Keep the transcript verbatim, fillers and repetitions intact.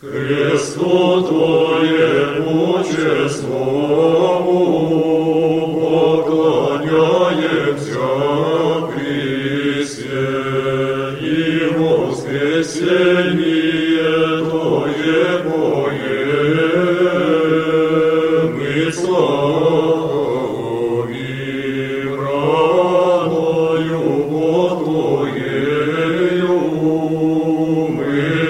Христу Твоєму чесному поклоняємся Христе, і воскресение Твоємое ми славим, радою Бо Твоєю ми